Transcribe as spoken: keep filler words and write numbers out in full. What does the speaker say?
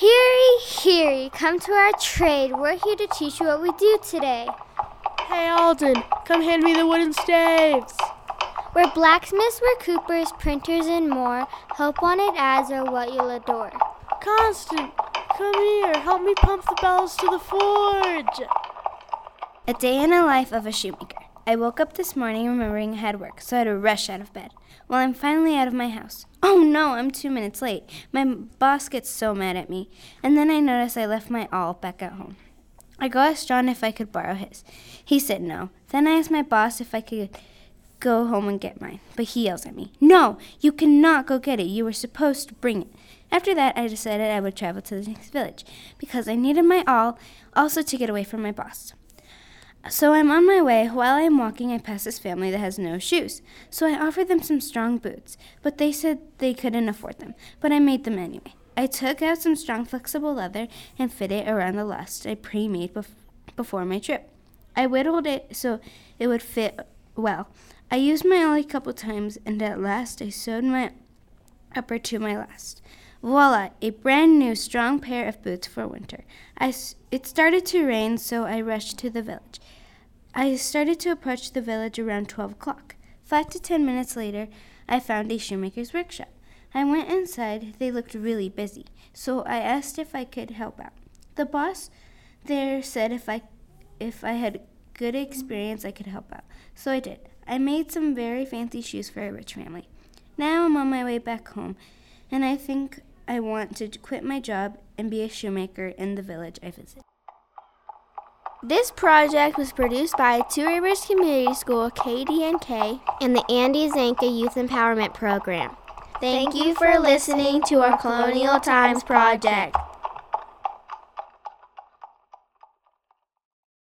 Heary, heary, come to our trade. We're here to teach you what we do today. Hey, Alden, come hand me the wooden staves. We're blacksmiths, we're coopers, printers, and more. Hope-wanted ads are what you'll adore. Constant, come here, help me pump the bells to the forge. A day in the life of a shoemaker. I woke up this morning remembering I had work, so I had to rush out of bed. Well, I'm finally out of my house. Oh no, I'm two minutes late. My boss gets so mad at me. And then I notice I left my awl back at home. I go ask John if I could borrow his. He said no. Then I asked my boss if I could go home and get mine. But he yells at me, "No, you cannot go get it. You were supposed to bring it." After that, I decided I would travel to the next village because I needed my awl, also to get away from my boss. So I'm on my way. While I'm walking, I pass this family that has no shoes. So I offered them some strong boots, but they said they couldn't afford them. But I made them anyway. I took out some strong, flexible leather and fit it around the last I pre-made bef- before my trip. I whittled it so it would fit well. I used my awl a couple times, and at last I sewed my upper to my last. Voila, a brand new, strong pair of boots for winter. I s- it started to rain, so I rushed to the village. I started to approach the village around twelve o'clock. Five to ten minutes later, I found a shoemaker's workshop. I went inside. They looked really busy, so I asked if I could help out. The boss there said if I if I had good experience, I could help out. So I did. I made some very fancy shoes for a rich family. Now I'm on my way back home, and I think I want to quit my job and be a shoemaker in the village I visit. This project was produced by Two Rivers Community School, K D N K, and the Andy Zanka Youth Empowerment Program. Thank you for listening to our Colonial Times project.